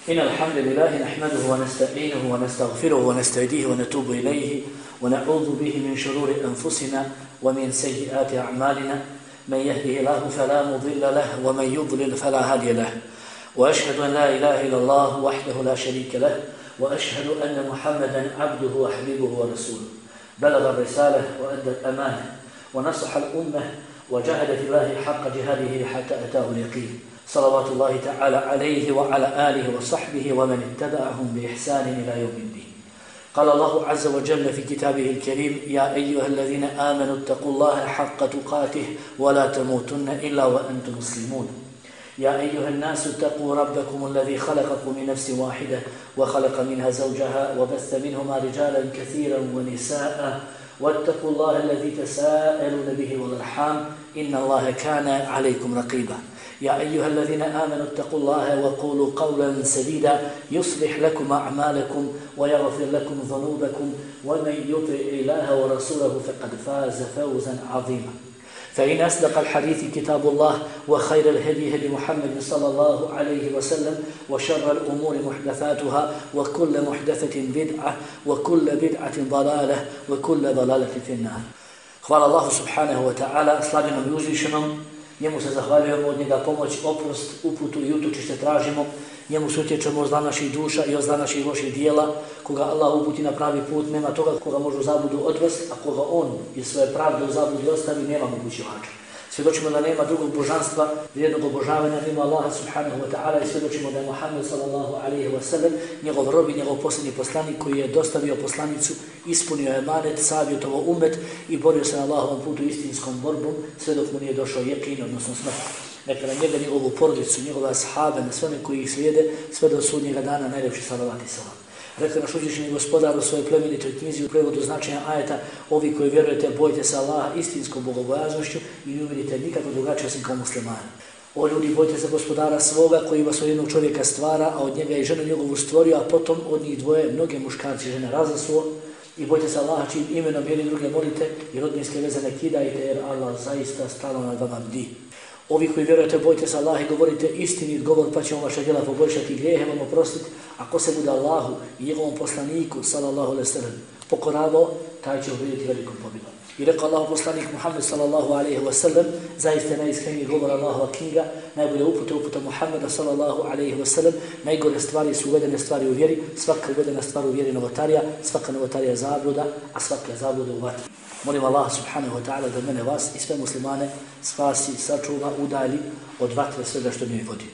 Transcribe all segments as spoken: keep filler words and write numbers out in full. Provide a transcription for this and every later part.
إن الحمد لله نحمده ونستعينه ونستغفره ونستهديه ونتوب إليه ونعوذ به من شرور أنفسنا ومن سيئات أعمالنا. من يهده الله فلا مضل له ومن يضلل فلا هادي له. وأشهد أن لا إله إلا الله وحده لا شريك له وأشهد أن محمدا عبده وحبيبه ورسوله. بلغ الرسالة وأدى الأمانة ونصح الأمة وجاهد في الله حق جهاده حتى أتاه اليقين. صلوات الله تعالى عليه وعلى آله وصحبه ومن اتبعهم بإحسان إلى يوم الدين. قال الله عز وجل في كتابه الكريم: يا أيها الذين آمنوا اتقوا الله حق تقاته ولا تموتن إلا وأنتم مسلمون. يا أيها الناس اتقوا ربكم الذي خلقكم من نفس واحدة وخلق منها زوجها وبث منهما رجالا كثيرا ونساء واتقوا الله الذي تساءلون به والأرحام إن الله كان عليكم رقيبا. يا أيها الذين آمنوا اتقوا الله وقولوا قولا سديدا يصلح لكم أعمالكم ويغفر لكم ذنوبكم ومن يطع الله ورسوله فقد فاز فوزا عظيما. فإن أصدق الحديث كتاب الله وخير الهدي هدي محمد صلى الله عليه وسلم وشر الأمور محدثاتها وكل محدثة بدعة وكل بدعة ضلالة وكل ضلالة في النار. Hvala Allahu subhanahu wa ta'ala, slavljenom i uzvišenom. Njemu se zahvaljujemo, od njega pomoć, oprost, uputu i utočište tražimo. Njemu se utječemo od zla naših duša i od zla naših loših dijela. Koga Allah uputi na pravi put, nema toga koga može u zabludu odvesti, a koga on iz svoje pravde u zabludi ostavi, nema mogućivača. Svjedočimo da nema drugog božanstva, vrijednog obožavanja mimo Allaha subhanahu wa ta'ala i svjedočimo da je Muhammed sallallahu alaihi wa sallam njegov rob i njegov posljednji poslanik koji je dostavio poslanicu, ispunio je emanet, savjetovao umet i borio se na Allahovom putu istinskom borbom sve dok mu nije došao jeqin, odnosno smrt. Neka na njega, njegovu porodicu, njegove ashabe, na sve one koji ih slijede, sve do sudnjega dana najljepši salavat i salam. Rekao naš uzvišeni gospodar u svojoj plemenitoj knjizi u prevodu značenja ajeta: ovi koji vjerujete, bojite se Allaha istinskom bogobojaznošću i ne umirite nikako drugačije osim kao muslimani. O ljudi, bojite se gospodara svoga koji vas od jednog čovjeka stvara, a od njega i ženu njegovu stvorio, a potom od njih dvoje mnoge muškarci i žene razasuo. I bojite se Allaha čijim imenom jedni druge molite i rodbinske veze ne kidajte, jer Allah zaista stalno nad vama bdi. Ovi koji vjerujete, bojite se Allaha i govorite istinit govor, pa ćemo vaše djela poboljšati i grijehe vam oprostiti. Ako se bude Allahu i njegovom poslaniku sallallahu alejhi ve sellem pokoravao, taj će ubediti velikom pobjedom. I rekao Allahu poslanik Muhammed sallallahu alejhi ve sellem: zaista najiskreniji govor Allahova knjiga, najbolje upute uputa Muhammeda sallallahu alejhi ve sellem. Najgore stvari su uvedene stvari u vjeri, svaka uvedena stvar u vjeri novotarija, svaka novotarija je zabluda, a svaka je zabluda u vatri. Molim Allah subhanahu wa ta'ala da mene, vas i sve muslimane spasi, sačuva, udalji od vatre svega što njoj vodi.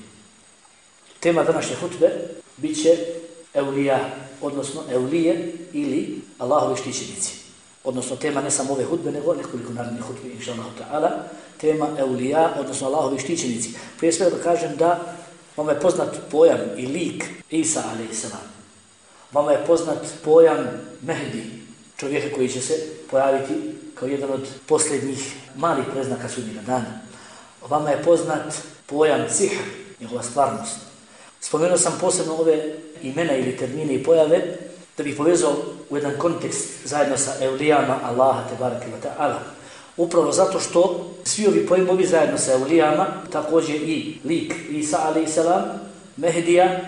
Tema današnje hutbe bit će eulija, odnosno eulije ili Allahovi štićenici. Odnosno tema ne samo ove hutbe, nego nekoliko narednih hutbi, inša Allah ta'ala. Tema eulija, odnosno Allahovi štićenici. Prije svega da kažem da vama je poznat pojam i lik Isa alejhi selam. Vama je poznat pojam Mehdi, čovjeka koji će se pojaviti kao jedan od posljednjih malih preznaka sudnjega dana. Vama je poznat pojam sihr, njegova stvarnost. Spomenuo sam posebno ove imena ili termine i pojave da bih povezao u jedan kontekst zajedno sa eulijama Allaha tebareke ve ta'ala. Upravo zato što svi ovi pojmovi zajedno sa eulijama, također i lik Isa alejhi selam, Mehdija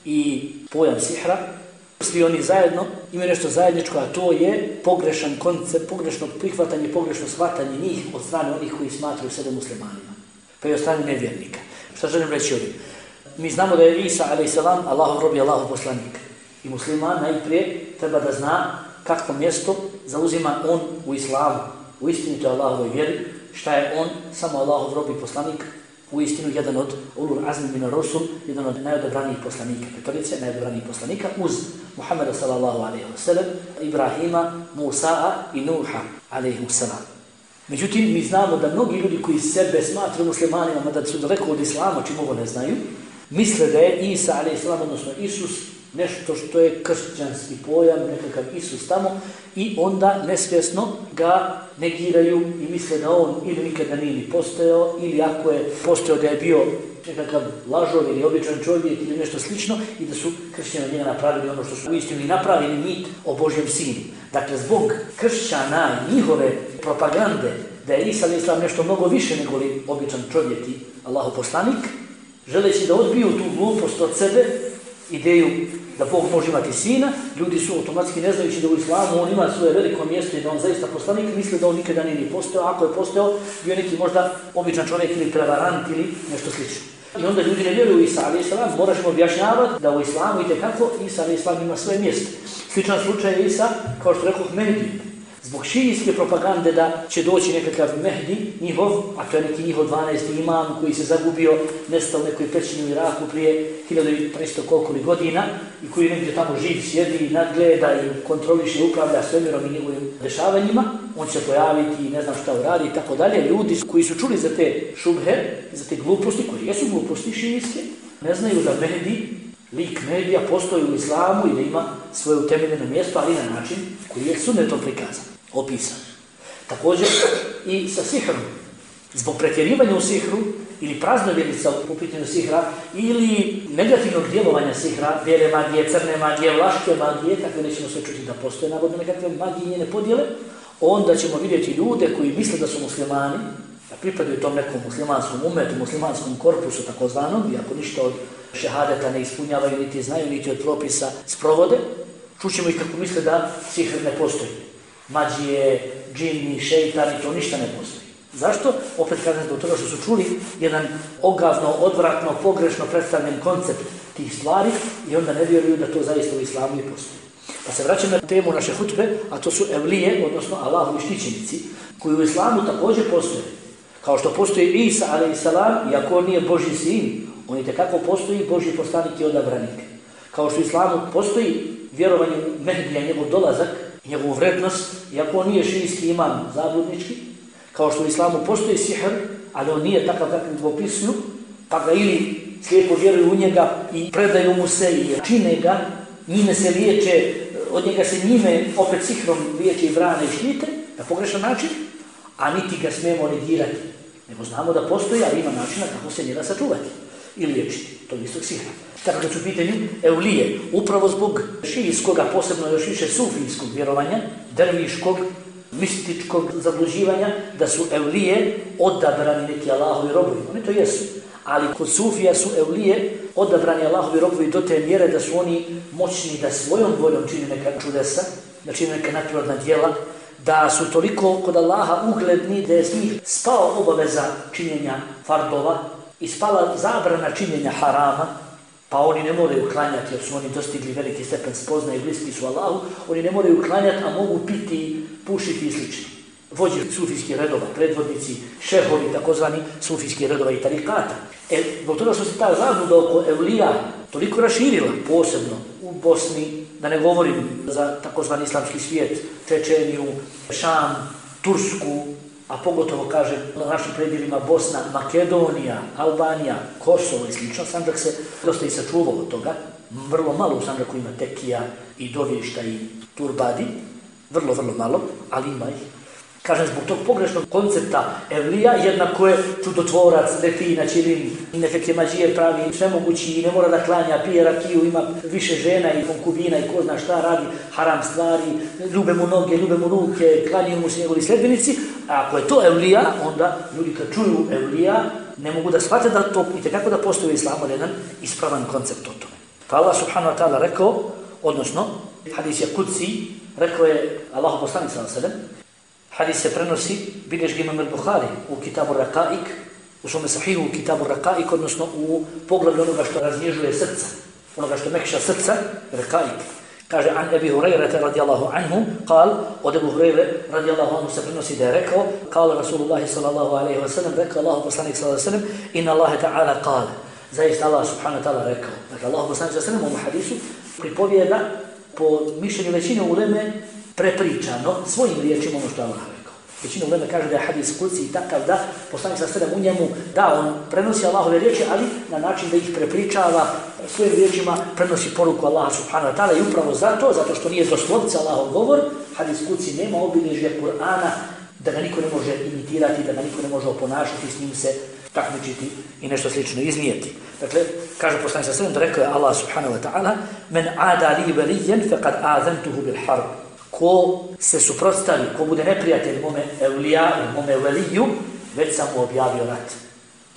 i pojam sihra, svi oni zajedno imaju nešto zajedničko, a to je pogrešan koncept, pogrešno prihvatanje, pogrešno shvatanje njih od strane onih koji smatraju sebe muslimanima, pa i od strane nevjernika. Šta želim reći ovdje? Mi znamo da je Isa alejhi selam Allahov rob i Allahov poslanik. I musliman najprije treba da zna kakvo mjesto zauzima on u islamu, u istinitoj Allahovoj vjeri, šta je on, samo Allahov rob i poslanik, u istinu jedan od ulul azmi min ar-rusul, jedan od najodabranijih poslanika, petorice najodabranijih poslanika, uz Muhammeda sallallahu alejhi ve sellem, Ibrahima, Musa i Nuha alejhi selam. Međutim, mi znamo da mnogi ljudi koji sebe smatraju muslimanima, mada su daleko od islama, čim ovo ne znaju, misle da je Isa alejhi selam, odnosno Isus, nešto što je kršćanski pojam, nekakav Isus tamo, i onda nesvjesno ga negiraju i misle da on ili nikada nije ni postojao, ili ako je postojao da je bio nekakav lažov ili običan čovjek ili nešto slično, i da su kršćani od njega napravili ono što su uistinu i napravili, mit o Božjem sinu. Dakle, zbog kršćana i njihove propagande da je Isa alejhi selam nešto mnogo više nego li običan čovjek i Allahov poslanik, želeći da odbiju tu glupost od sebe ideju da Bog može imati sina, ljudi su automatski ne znajući da u islamu on ima svoje veliko mjesto i da on zaista poslanik, misle da on nikada nije ni postao, ako je postao, bio neki možda običan čovjek ili prevarant ili nešto slično. I onda ljudi ne vjeruju u Isa alejhi selam, moraš im objašnjavati da u islamu itekako Isa alejhi selam ima svoje mjesto. Sličan slučaj je Isa, kao što rekao, Mehdi. Zbog šijijske propagande da će doći nekakav Mehdi, njihov, a to je neki njihov dvanaesti imam koji se zagubio, nestao u nekoj pećini u Iraku prije hiljadu tristo koliko li godina i koji negdje tamo živ sjedi, nadgleda i kontroliše i upravlja svemirom i njegovim dešavanjima, on će se pojaviti i ne znam šta uradi i tako dalje. Ljudi koji su čuli za te šubhe, za te gluposti, koje jesu gluposti šijijske, ne znaju da Mehdi, lik Mehdija, postoji u islamu i da ima svoje utemeljeno mjesto, ali na način koji je sunnetom prikazan, opisan. Također i sa sihrom. Zbog pretjerivanja u sihru ili praznovjerica u pitanju sihra ili negativnog djelovanja sihra, bijele magije, crne magije, vlaške magije, kakve nećemo sve čuti da postoje navodno nekakve magije i njene podjele, onda ćemo vidjeti ljude koji misle da su muslimani, da pripadaju tom nekom muslimanskom umetu, muslimanskom korpusu takozvanom, iako ništa od šehadeta ne ispunjavaju, niti znaju, niti od propisa sprovode, čućemo ih kako misle da sihr ne postoji. Mađije, džini, šeitani, to ništa ne postoji. Zašto? Opet kažem zbog toga što su čuli jedan ogavno, odvratno, pogrešno predstavljen koncept tih stvari i onda ne vjeruju da to zaista u islamu i postoji. Pa se vraćam na temu naše hutbe, a to su evlije, odnosno Allahovi štićenici, koji u islamu također postoje. Kao što postoji Isa alejhi selam, iako on nije Božji sin, on i tekako postoji Božji poslanik i odabranik. Kao što u islamu postoji vjerovanje u Mehdija, njegov dolazak, njegovu vrednost, iako on nije šijijski imam zabludnički, kao što u islamu postoji sihr, ali on nije takav kakvim ga opisuju, pa ga ili slijepo vjeruju u njega i predaju mu se i čine ga, njime se liječe, od njega se njime opet sihrom liječe i brane i štite, na pogrešan način, a niti ga smijemo negirati. Nego znamo da postoji, ali ima načina kako se njega sačuvati i liječiti, to je istog sihra. Tako da su u pitanju evlije, upravo zbog šijijskog, a posebno još više sufijskog vjerovanja, derviškog, mističkog zabluđivanja, da su evlije odabrani neki Allahovi robovi. Oni to jesu. Ali kod sufija su evlije odabrani Allahovi robovi do te mjere da su oni moćni da svojom voljom čini neka čudesa, da čini neka naturalna djela, da su toliko kod Allaha ugledni da je s njih spao obaveza činjenja fardova i spala zabrana činjenja harama, pa oni ne moraju klanjati jer su oni dostigli veliki stepen spoznaje i bliski su Allahu, oni ne moraju klanjati, a mogu piti, pušiti i slično. Vođe sufijskih redova, predvodnici, šehovi, takozvani sufijskih redova i tarikata. E, zbog toga što se ta zabluda oko evlija toliko raširila, posebno u Bosni, da ne govorim za takozvani islamski svijet, Čečeniju, Šam, Tursku, a pogotovo, kažem, na našim predjelima Bosna, Makedonija, Albanija, Kosovo i slično. Sandžak se dosta i sačuvao od toga. Vrlo malo u Sandžaku ima tekija i dovješta i turbadi. Vrlo, vrlo malo, ali ima ih. Kažem, zbog tog pogrešnog koncepta evlija, jednako je čudotvorac, defina, čilin, nekakve mađije pravi, svemogući i ne mora da klanja, pije rakiju, ima više žena i konkubina i ko zna šta radi, haram stvari, ljube mu noge, ljube mu ruke, klanjaju mu se njegovi sledbenici. A ako je to evlija, onda ljudi kad čuju evlija, ne mogu da shvate da to itekako da postoji u islamu jedan ispravan koncept o tome. Pa Allah subhanahu wa ta'ala rekao, odnosno, hadis je kudsi, rekao je Allah poslanik sallallahu alejhi ve sellem, hadis se prenosi, bilježi ga Imam al-Bukhari u Kitabu Raqaik, u svome sahihu u Kitabu Raqaik, odnosno u pogledu onoga što raznježuje srca, onoga što mekša srca, Raqaik. Kaže, an Ebi Hurajrata radijallahu anhu, kal, od Ebu Hurajre radijallahu anhu se prenosi da je rekao, kal Rasulullahi sallallahu alaihi wa sallam, rekao Allah poslanik sallallahu alaihi wa sallam, inna Allahe ta'ala kal, zaista Allah subhanahu wa ta'ala rekao. Dakle, Allah poslanik sallallahu alaihi wa sallam u ovom hadisu pripovijeda po mišljenju većine uleme prepričano svojim riječima ono što je Allah rekao. Većina uleme kaže da je hadis kudsi i takav da poslanik sallallahu alejhi ve sellem u njemu, da on prenosi Allahove riječi, ali na način da ih prepričava svojim riječima, prenosi poruku Allaha subhanahu wa ta'ala i upravo zato, zato što nije doslovce Allahov govor, hadis kudsi nema obilježja Kur'ana, da ga niko ne može imitirati, da ga niko ne može oponašati, s njim se takmičiti i nešto slično iznijeti. Dakle, kaže poslanik sallallahu alejhi ve sellem da rekao je Allah subhanahu wa ta'ala, men ada li velijen faqad azantuhu bil harb. Ko se suprotstavi, ko bude neprijatelj mome evlija, mome veliju, već sam mu objavio rat.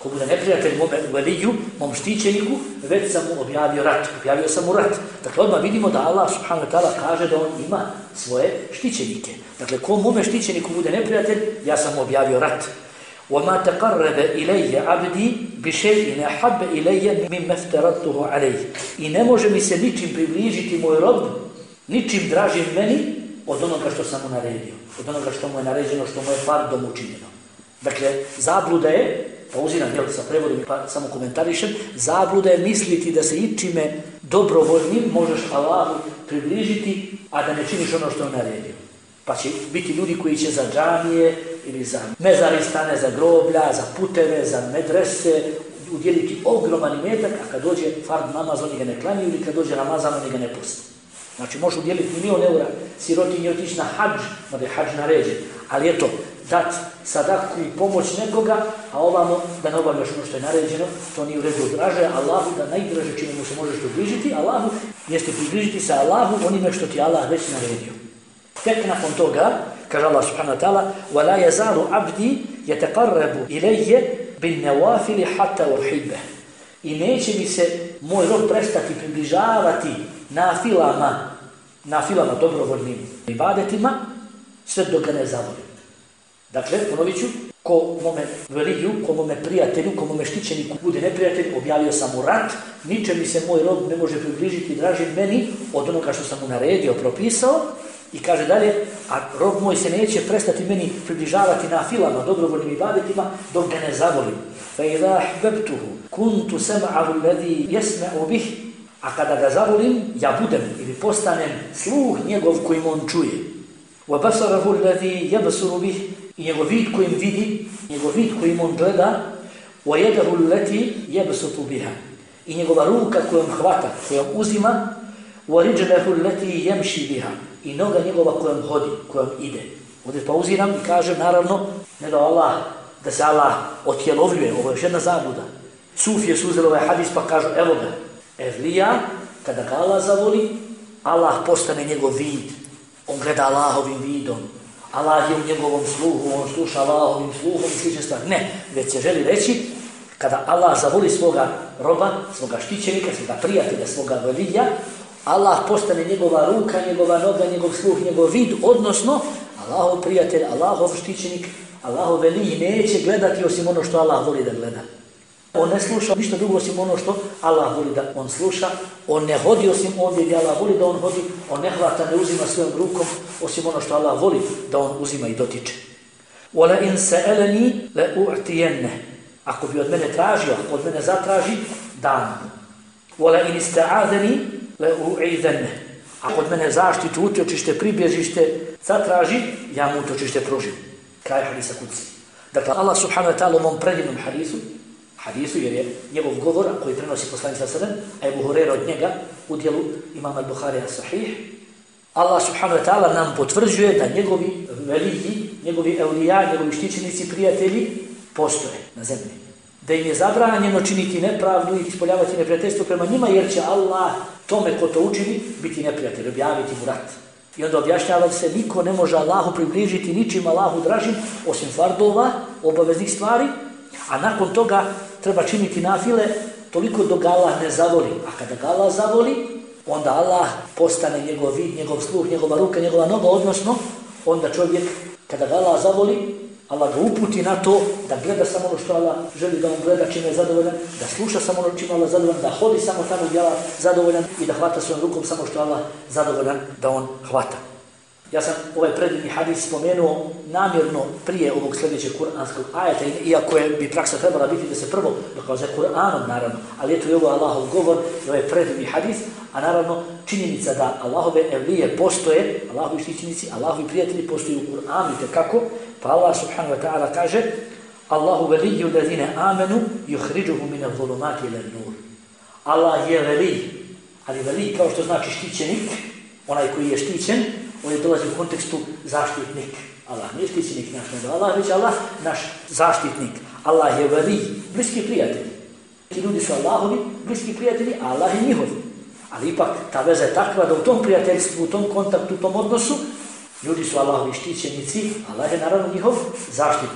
Ko bude neprijatelj mome veliju, mom štićeniku, već sam mu objavio rat, objavio sam mu rat. Dakle, odmah vidimo da Allah subhanahu wa ta'ala kaže da on ima svoje štićenike. Dakle, ko mome štićeniku bude neprijatelj, ja sam mu objavio rat. وَمَا تَقَرَّبَ إِلَيَّ عَبْدِي بِشَيْءٍ أَحَبَّ إِلَيَّ مِمَّا افْتَرَضْتُهُ عَلَيْهِ. I ne može mi se ničim približiti moj rob, ničim dražim meni od onoga što sam mu naredio, od onoga što mu je naređeno, što mu je fardom učinjeno. Dakle, zabluda je, pauziram, jel, sa prevodom pa samo komentarišem, zabluda je misliti da se ičime dobrovoljnim možeš Allahu približiti, a da ne činiš ono što je naredio. Pa će biti ljudi koji će za džamije ili za mezaristane, za groblja, za puteve, za medrese udjeliti ogroman imetak, a kad dođe fard namaz oni ga ne klanjaju ili kad dođe Ramazan oni ga ne poste. Znači može udjeliti milion eura sirotinji otići na hadž, mada je hadž naređen, ali eto, dat sadaku i pomoć nekoga, a ovamo da ne obavljaš ono što je naređeno, to nije u redu. Draže Allahu, da najdraže čime mu se možeš približiti Allahu, jeste približiti se Allahu onime što ti Allah već naredio. Tek nakon toga, kaže Allah subhanahu wa ta'ala, وَلَا يَزَالُ عَبْدِي يَتَقَرَّبُ إِلَيَّ بِالنَّوَافِلِ حَتَّى وَرْحِبَّهِ. I neće mi se moj rob prestati približavati nafilama, nafilama dobrovoljnim ibadetima, sve dok ga ne zavolim. Dakle, ponovit ću, ko mome veliju, ko mome prijatelju, ko mome štićeniku bude neprijatelj, objavio sam mu rat, niče mi se moj rob ne može približiti dražim meni od onoga što sam mu naredio, propisao. I kaže dalje, a rob moj se neće prestati meni približavati na filama, dobrovoljnim ibadetima, dok ga ne zavolim. فَإِذَا أَحْبَبْتُهُ كُنْتُ سَمْعَهُ الَّذِي يَسْمَعُ بِهِ. A kada ga zavolim, ja budem ili postanem sluh njegov kojim on čuje. وَبَصَرَهُ الَّذِي يَبْصُرُ بِهِ. I njegov vid kojim vidi, njegov vid kojim on gleda. وَيَدَهُ الَّتِي يَبْسُطُ بِهَا. I njegova ruka kojom hvata, kojom uzima. وَرِجْلَهُ الَّتِي يَمْشِي بِهَا. I noga njegova kojom hodi, kojom ide. Ovdje pauziram i kažem, naravno, ne da Allah, da se Allah otjelovljuje, ovo je još jedna zabluda. Sufije su uzeli ovaj hadis pa kažu, evo ga, evlija, kada ga Allah zavoli, Allah postane njegov vid. On gleda Allahovim vidom. Allah je u njegovom sluhu, on sluša Allahovim sluhom i slične stvari. Ne, već se želi reći, kada Allah zavoli svoga roba, svoga štićenika, svoga prijatelja, svoga velija, Allah postane njegova ruka, njegova noga, njegov sluh, njegov vid, odnosno Allahov prijatelj, Allahov štićenik, Allahov veliji neće gledati osim ono što Allah voli da gleda. On ne sluša ništa drugo osim ono što Allah voli da on sluša, on ne hodi osim ovdje gdje Allah voli da on hodi, on ne hvata, ne uzima svojom rukom osim ono što Allah voli da on uzima i dotiče. وَلَئِنْ سَأَلَنِي لَأُعْتِيَنَّهُ. Ako bi od mene tražio, ako od mene zatraži, dam mu. وَلَئِنْ اسْتَعَاذَنِي لَأُعِيذَنَّهُ. Ako od mene zaštitu, utočište, pribježište zatraži, ja mu utočište pružim. Kraj hadisa kudsi. Dakle, Allah subhanahu wa ta'ala u mom predivnom hadisu, hadisu jer je njegov govor koji prenosi poslanik sallallahu alejhi ve sellem, a Ebu Hurajra od njega u dijelu imama al-Buharija sahih, Allah subhanahu wa ta'ala nam potvrđuje da njegovi veliji, njegovi evlija, njegovi štićenici, prijatelji postoje na zemlji. Da im je zabranjeno činiti nepravdu i ispoljavati neprijateljstvo prema njima, jer će Allah tome ko to učini biti neprijatelj, objaviti mu rat. I onda objašnjava se, niko ne može Allahu približiti ničim Allahu dražim, osim fardova, obaveznih stvari, a nakon toga treba činiti nafile toliko dok ga Allah ne zavoli. A kada ga Allah zavoli, onda Allah postane njegov vid, njegov sluh, njegova ruka, njegova noga, odnosno onda čovjek, kada ga Allah zavoli, Allah ga uputi na to da gleda samo ono što Allah želi da on gleda, čime je zadovoljan, da sluša samo ono čime Allah zadovoljan, da hodi samo tamo gdje Allah zadovoljan i da hvata svojom rukom samo što Allah zadovoljan da on hvata. Ja sam ovaj predivni hadis spomenuo namjerno prije ovog sljedećeg kuranskog ajeta, iako je bi praksa trebala biti da se prvo dokaže Kur'anom, naravno, ali eto i ovo Allahov govor i ovaj predivni hadis, a naravno činjenica da Allahove evlije postoje, Allahovi štićenici, Allahovi prijatelji postoji u Kur'anu i kako, pa Allah subhanahu wa ta'ala kaže Allahu veliju ladine amenu yuhriđuhu mine zulumati ila nur. Allah je velij, ali velij kao što znači štićenik, onaj koji je štićen, on je dolazi u kontekstu zaštitnik. Allah nije štićenik naš, nego Allah, već Allah naš zaštitnik. Allah je velij, bliski prijatelj. Ti ljudi su Allahovi bliski prijatelji, a Allah je njihovi. Ali ipak ta veza je takva da u tom prijateljstvu, u tom kontaktu, u tom odnosu, ljudi su Allahovi štićenici, Allah je naravno njihov zaštitnik.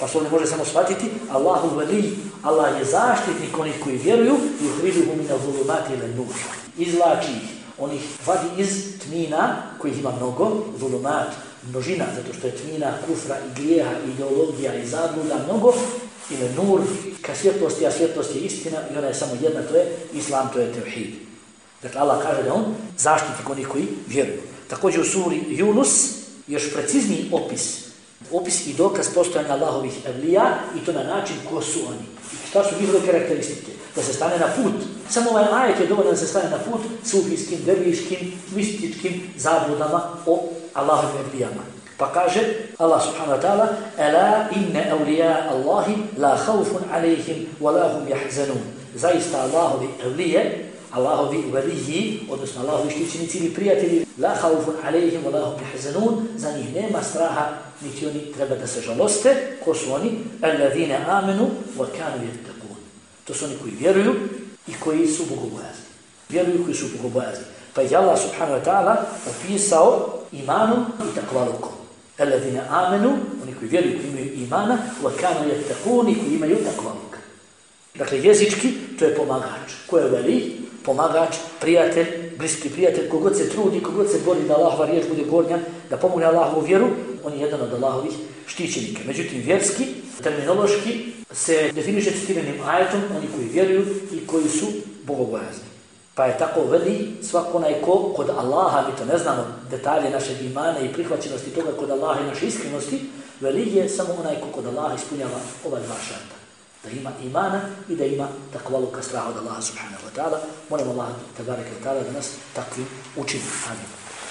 Pa se ovdje može samo shvatiti, Allahu veli, Allah je zaštitnik onih koji vjeruju, yuhrijuhum mina zulumati ila nur. Izvlači ih, on ih vadi iz tmina, kojih ima mnogo, zulumat, množina, zato što je tmina, kufra i grijeha, ideologija i zabluda mnogo, ila nur, ka svjetlosti, a svjetlost je istina i ona je samo jedna, to je Islam, to je tevhid. Dakle, Allah kaže da on zaštitnik onih koji vjeruju. Također u suri Yunus još precizniji opis, opis i dokaz postojanja Allahovih evlija i to na način ko su oni. I šta su njihove karakteristike? Da se stane na put. Samo ovaj ajet je dovoljno da se stane na put sufijskim, derviškim, mističkim zabludama o Allahovim evlijama. Pa kaže Allah subhanahu wa ta'ala Ela inne evlija Allahi la haufun alejhim wa la hum jahzanun. Zaista Allahovi evlije, Allahovi veliji, odnosno Allahovi štićenici ili prijatelji, la haufun alejhim wa la hum jahzanun, za njih nema straha, niti oni treba da se žaloste. Ko su oni? Alladhina amanu wa kanu yattaqun. To su oni koji vjeruju i koji su bogobojazni. Vjeruju i koji su bogobojazni. Pa je Allah subhanahu wa ta'ala opisao imanom i takvalukom. Alladhina amanu, oni koji vjeruju, koji imaju imana, wa kanu yattaqun, i koji imaju takvaluk. Dakle, jezički, to je pomagač. Ko je veli? Pomagač, prijatelj, bliski prijatelj, kogod se trudi, kogod se bori da Allahova riječ bude gornja, da pomogne Allahovu vjeru, on je jedan od Allahovih štićenika. Međutim, vjerski, terminološki, se definiše citiranim ajetom, oni koji vjeruju i koji su bogobojazni. Pa je tako veli svako onaj ko kod Allaha, mi to ne znamo, detalje našeg imana i prihvaćenosti toga kod Allaha i naše iskrenosti, veli je samo onaj ko kod Allaha ispunjava ova dva šarta. Da ima imana i da ima takvaluka, straha od Allaha subhanahu wa ta'ala. Molim Allah tabaraka wa ta'ala da nas takvim učini. Amin.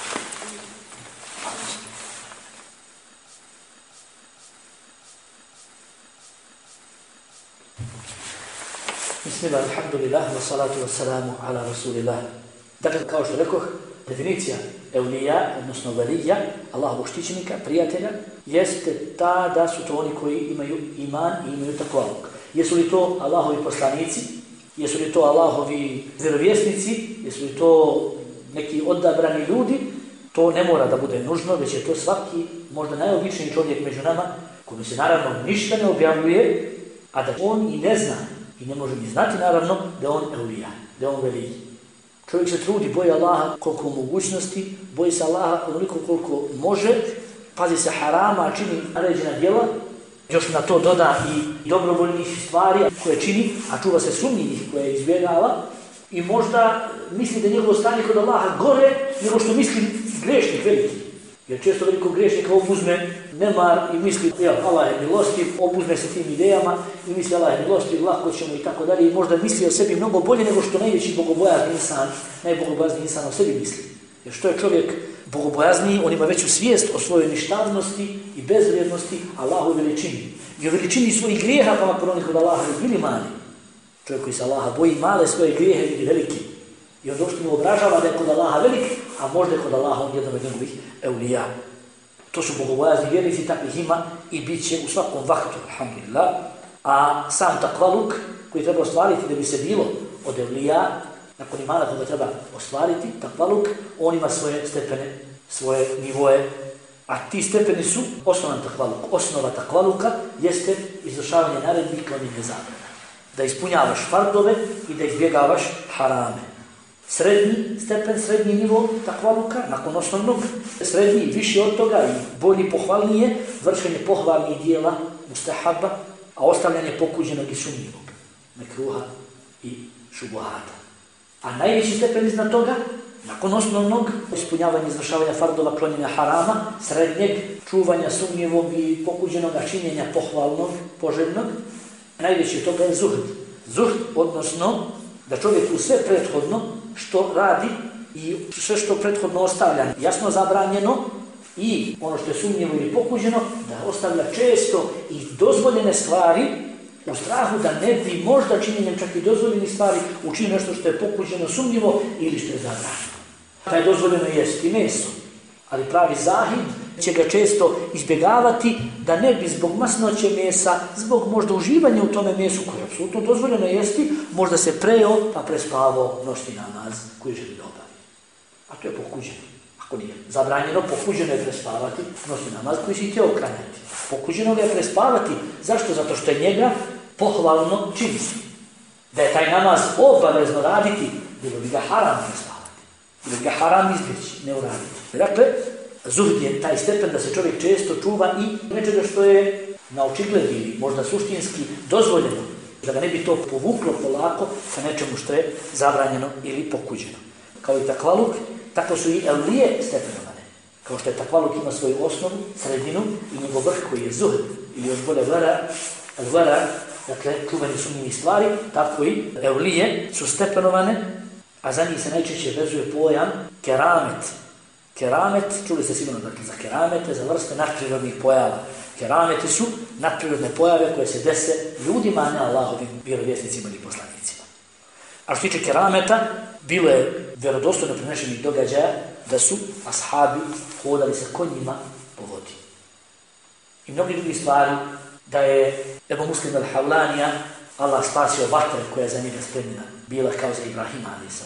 Bismillah, alhamdulillah, wa salatu wa salamu ala rasulillah. Dakle, kao što rekoh, definicija evlija, odnosno velija, Allahovog štićenika, prijatelja, jeste ta da su to oni koji imaju iman i imaju takvaluk. Jesu li to Allahovi poslanici? Jesu li to Allahovi vjerovjesnici? Jesu li to neki odabrani ljudi? To ne mora da bude nužno, već je to svaki, možda najobičniji čovjek među nama, kojim se naravno ništa ne objavljuje, a da on i ne zna, i ne može ni znati naravno, da on evlija, da on veliji. Čovjek se trudi, boji Allaha koliko mogućnosti, boji se Allaha onoliko koliko može, pazi se harama, čini naređena djela, još na to doda i dobrovoljnih stvari koje čini, a čuva se sumnjivih koje izbjegava i možda misli da je njegovo stanje kod Allaha gore nego što misli grešnik veliki. Jer često veliko grešnika obuzme nemar i misli, jel, Allah je milostiv, obuzme se tim idejama i misli Allah je milostiv, lako ćemo i tako dalje i možda misli o sebi mnogo bolje nego što najveći bogobojazni insan, najbogobojazni insan o sebi misli. Jer što je čovjek bogobojazniji, on ima veću svijest o svojoj ništavnosti i bezvrijednosti Allahu veličini. I o veličini svojih grijeha, pa makon onih od Allaha ne bili mali. Čovjek koji se Allaha boji male svoje grijehe vidi veliki. I onda uopšte mu obražava da je kod Allaha velik, a možda je kod Allaha on jedan od njegovih evlija. To su bogobojazni vjernici, takvih ima i bit će u svakom vaktu, alhamdulillah. A sam takvaluk koji treba ostvariti da bi se bilo od evlija, nakon imana koga treba ostvariti, takvaluk, on ima svoje stepene, svoje nivoje, a ti stepeni su osnovan takvaluk. Osnova takvaluka jeste izvršavanje naredbi i klonjenje zabrana. Da ispunjavaš fardove i da izbjegavaš harame. Srednji stepen, srednji nivo takvaluka, nakon osnovnog, srednji i viši od toga i bolji, pohvalnije, vršenje pohvalnih dijela mustahaba, a ostavljanje pokuđenog i sumnjivog, mekruha i šubuhata. A najveći stepen iznad toga, nakon osnovnog, ispunjavanja izvršavanja fardova, klonjenja harama, srednjeg, čuvanja sumnjivog i pokuđenog, činjenja pohvalnog, poželjnog, najveći od toga je zuhd. Zuhd, odnosno da čovjek u sve prethodno što radi i sve što prethodno ostavlja jasno zabranjeno i ono što je sumnjivo ili pokuđeno, da ostavlja često i dozvoljene stvari u strahu da ne bi možda činjenjem čak i dozvoljenih stvari učinio nešto što je pokuđeno, sumnjivo ili što je zabranjeno. Taj dozvoljeno jesti meso, ali pravi zahid će ga često izbjegavati da ne bi zbog masnoće mesa, zbog možda uživanja u tome mesu koje je apsolutno dozvoljeno jesti, možda se preo pa prespavao noćni namaz koji želi da obavi. A to je pokuđeno. A Ako nije zabranjeno, pokuđeno je prespavati noćni namaz koji si htio oklanjati. Pokuđeno ga je prespavati. Zašto? Zato što je njega pohvalno činiti. Da je taj namaz obavezno raditi, bilo bi ga haram prespavati. Bilo bi ga haram izbjeći, ne uraditi. Dakle, zuhd je taj stepen da se čovjek često čuva i nečega što je na očigled ili možda suštinski dozvoljeno, da ga ne bi to povuklo polako sa nečemu što je zabranjeno ili pokuđeno. Kao i takvaluk, tako su i evlije stepenovane. Kao što je takvaluk ima svoju osnovu, sredinu i njegov vrh koji je zuhd ili još bolje vara, vara, dakle, čuvanje sumnjivih stvari, tako i evlije su stepenovane, a za njih se najčešće vezuje pojam keramet. Keramet, čuli ste sigurno dakle, za keramete, za vrste nadprirodnih pojava. Kerameti su nadprirodne pojave koje se dese ljudima, a ne Allahovim vjerovjesnicima ili poslanicima. A što tiče kerameta, bilo je vjerodostojno prenešenih događaja da su ashabi hodali sa konjima po vodi. I mnogi drugi stvari, da je Ebu Muslim al-Havlanija Allah spasio vatre koja je za njega spremljena, bila kao za Ibrahima a.s.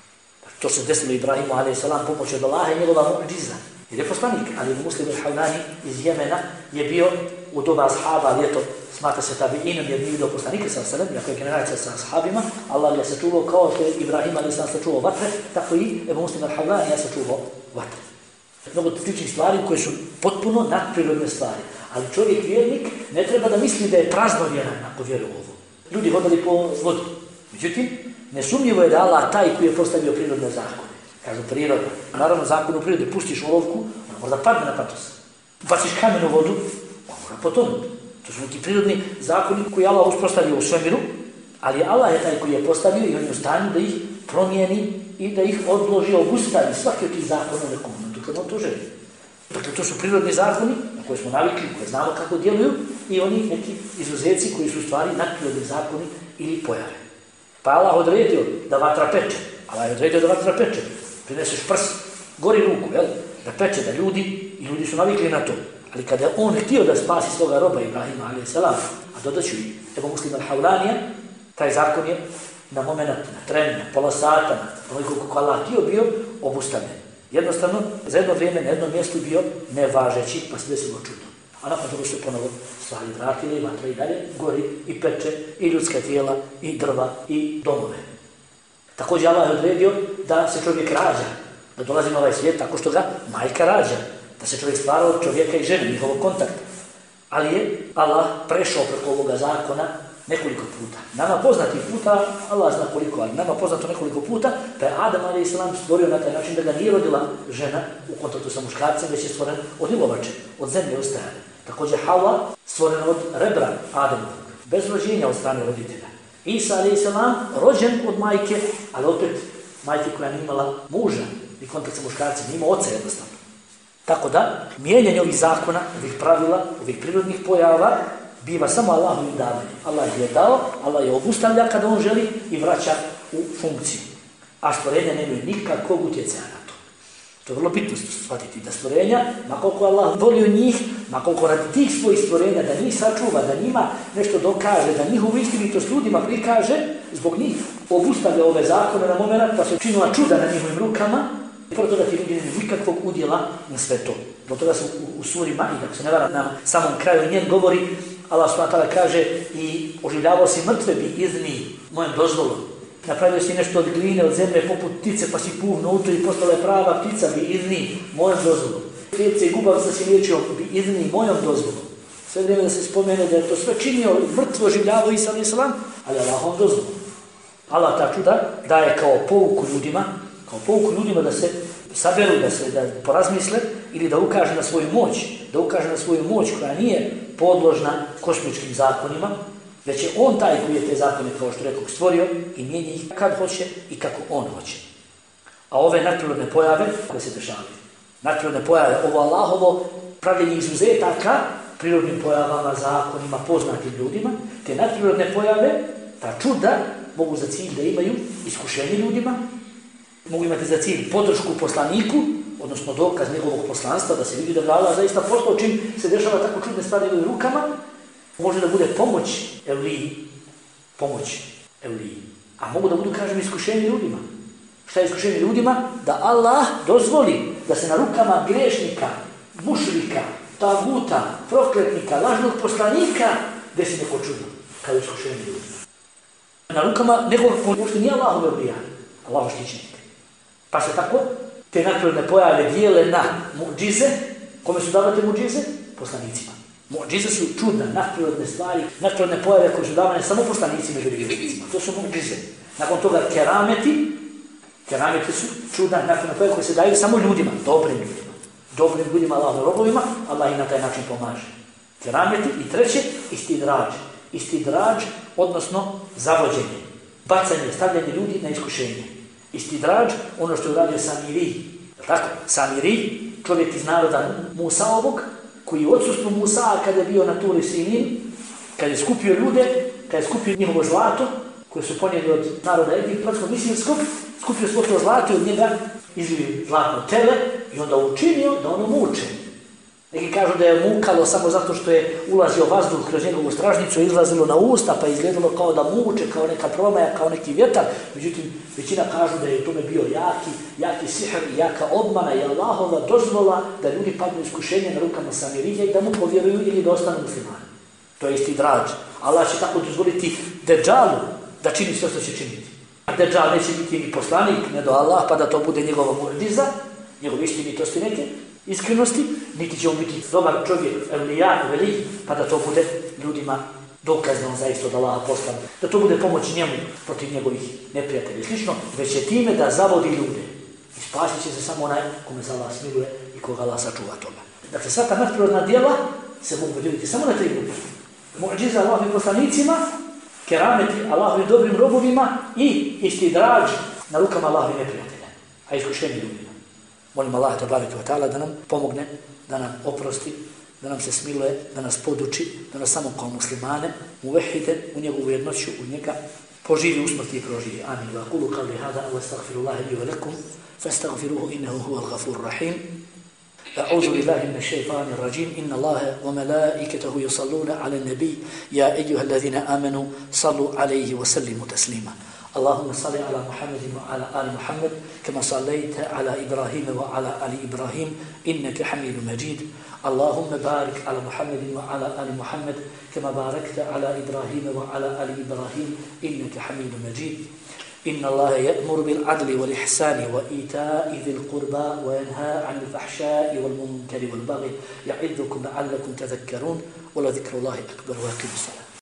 To se desilo Ibrahimu a.s. pomoć od Allaha i njegova mu'džiza. Jer je poslanik, ali Ebu Muslim al-Havlani iz Jemena je bio u doba ashaba, ljeto smatra se tabi'inom jer nije vidio poslanike sa sallam, jako je generacija sa ashabima, Allah je sačuvao kao što je Ibrahim a.s. sačuvao vatre, tako i Ebu Muslim al-Havlani je sačuvao vatre. Mnogo sličnih stvari koje su potpuno nadprirodne stvari. Ali čovjek vjernik ne treba da misli da je prazno vjeran ako vjeruje u ovo. Ljudi hodali po vodi. Međutim, nesumnjivo je da Allah taj koji je postavio prirodne zakone. Kažu priroda. Naravno, zakon u prirodi pustiš olovku, ona možda padne na patos. Baciš kamen u vodu, ona mora potonuti. To su neki prirodni zakoni koji Allah uspostavio u svemiru, ali Allah je taj koji je postavio i on je u stanju da ih promijeni i da ih odloži, obustavi svaki od tih zakona u nekom momentu kad on to želi. Dakle, to su prirodni zakoni na koje smo navikli, koje znamo kako djeluju i oni neki izuzeci koji su u stvari nadprirodni zakoni ili pojave. Pa Allah odredio da vatra peče. Allah je odredio da vatra peče. Prineseš prst, gori ruku, jel? Da peče, da ljudi, i ljudi su navikli na to. Ali kada je on htio da spasi svoga roba Ibrahima a.s. a dodaću i Ebu Muslim al-Havlanija, taj zakon je na moment, na tren, na pola sata, na onoliko kako Allah htio bio obustavljen. Jednostavno, za jedno vrijeme na jednom mjestu bio nevažeći, pa se desilo čudo. A nakon toga se ponovo stvari vratili, vatra i dalje, gori i peče, i ljudska tijela, i drva, i domove. Također Allah je odredio da se čovjek rađa, da dolazi na ovaj svijet tako što ga majka rađa, da se čovjek stvara od čovjeka i žene, njihovog kontakta. Ali je Allah prešao preko ovoga zakona nekoliko puta. Nama poznati puta, Allah zna koliko, ali nama poznato nekoliko puta, da je Adam a.s. stvorio na taj način da ga nije rodila žena u kontaktu sa muškarcem, već je stvoren od ilovače, od zemlje ostajane. Također Hawa stvorena od rebra Adamovog, bez rođenja od strane roditelja. Isa a.s. rođen od majke, ali opet majke koja nije imala muža i kontakt sa muškarcem, nije imao oca jednostavno. Tako da, mijenjanje ovih zakona, ovih pravila, ovih prirodnih pojava, biva samo Allahovim davanjem. Allah je dao, Allah je obustavlja kada on želi i vraća u funkciju. A stvorenja nemaju nikakvog utjecaja na to. To je vrlo bitno shvatiti da stvorenja, makoliko Allah volio njih, makoliko radi tih svojih stvorenja, da njih sačuva, da njima nešto dokaže, da njihovu istinitost ljudima prikaže, zbog njih obustavlja ove zakone na moment, pa se činila čuda na njihovim rukama, i prvo toga ti ljudi nemaju nikakvog udjela na sve to. Zbog toga su u, u suri Maida, ako se ne vara na samom kraju njen govori, Allah subhanahu wa ta'ala kaže i oživljavao si mrtve bi izni mojem dozvolom. Napravio si nešto od gline, od zemlje, poput ptice, pa si puhnuo u to i postala je prava ptica bi izni mojom dozvolom. Ptice i gubavca si liječio bi izni mojom dozvolom. Sve vrijeme da se spomene da je to sve činio, mrtvo oživljavao Isa alejhi selam, ali Allahom dozvolom. Allah ta čuda daje kao pouku ljudima, kao pouku ljudima da se saberu, da se da porazmisle ili da ukaže na svoju moć, da ukaže na svoju moć koja nije podložna kosmičkim zakonima, već je on taj koji je te zakone, kao što rekao, stvorio i mijenja ih kad hoće i kako on hoće. A ove nadprirodne pojave koje se dešavaju, nadprirodne pojave, ovo Allahovo pravljenje izuzetaka prirodnim pojavama, zakonima, poznatim ljudima, te nadprirodne pojave, ta čuda, mogu za cilj da imaju iskušenje ljudima, mogu imati za cilj podršku poslaniku, odnosno dokaz njegovog poslanstva, da se vidi da ga Allah zaista poslao čim se dešava tako čudne stvari u rukama, može da bude pomoć Evliji, pomoć Evliji. A mogu da budu, kažem, iskušenje ljudima. Šta je iskušenje ljudima? Da Allah dozvoli da se na rukama grešnika, mušrika, taguta, prokletnika, lažnog poslanika desi neko čudo, kao iskušenje ljudima. Na rukama nekog uopšte nije Allahove obija, Allahov štićenik. Pa se tako te natprirodne pojave dijele na muđize. Kome su davate muđize? Poslanicima. Muđize su čudne, natprirodne stvari, natprirodne pojave koje su davane samo poslanicima i vjernicima. To su muđize. Nakon toga kerameti, kerameti su čudne, natprirodne pojave koje se daju samo ljudima, dobrim ljudima. Dobrim ljudima, Allahovim robovima, Allah im na taj način pomaže. Kerameti i treće, istidrađ. Istidrađ, odnosno zavođenje. Bacanje, stavljanje ljudi na iskušenje. Istidrađ, ono što je uradio Samiri. Tako, Samiri, čovjek iz naroda Musaovog, koji je odsustvu Musa kada je bio na Turi Sinin, kada je skupio ljude, kada je skupio njihovo zlato, koje su ponijeli od naroda egipatskog, mislinskog, skupio svo to zlato i od njega izlio zlatno tele i onda učinio da ono muče. Neki kažu da je mukalo samo zato što je ulazio vazduh kroz njegovu stražnicu, izlazilo na usta, pa izgledalo kao da muče, kao neka promaja, kao neki vjetar. Međutim, većina kažu da je u tome bio jaki, jaki sihr i jaka obmana i Allahova dozvola da ljudi padnu iskušenje na rukama Samirija i da mu povjeruju ili da ostanu muslimani. To je istidrađ. Allah će tako dozvoliti Deđalu da čini sve što će činiti. A Deđal neće biti ni poslanik, ne do Allah, pa da to bude njegova muđiza, njegove istinitosti neke, iskrenosti, niti će on biti dobar čovjek, evlija, veliki, pa da to bude ljudima dokazno zaista od Allaha poslana. Da to bude pomoć njemu protiv njegovih neprijatelja i slično, već je time da zavodi ljude. I spasit će se samo onaj kome se Allah smiluje i koga Allah sačuva toga. Dakle, sva ta nadprirodna djela se mogu podijeliti samo na tri grupe. Muđiza Allahovim poslanicima, kerameti Allahovim dobrim robovima i istidrađ na rukama Allahovih neprijatelja, a iskušenje ljudima. Molim Allah ta'ala da nam pomogne, da nam oprosti, da nam se smiluje, da nas poduči, da nas samo kao muslimane uvehide u njegovu jednoću, u njega poživi u smrti i proživi. Amin. Wa aqulu qawli hada wa astaghfirullaha li wa lakum fastaghfiruhu innahu huwal ghafurur rahim. أعوذ بالله من الشيطان الرجيم إن الله وملائكته يصلون على النبي يا أيها الذين آمنوا صلوا عليه وسلموا تسليما اللهم صل على محمد وعلى آل محمد كما صليت على إبراهيم وعلى آل إبراهيم إنك حميد مجيد اللهم بارك على محمد وعلى آل محمد كما باركت على إبراهيم وعلى آل إبراهيم إنك حميد مجيد إن الله يأمر بالعدل والإحسان وإيتاء ذي القربى وينهى عن الفحشاء والمنكر والبغي يعظكم لعلكم تذكرون ولذكر الله أكبر وأقيموا الصلاة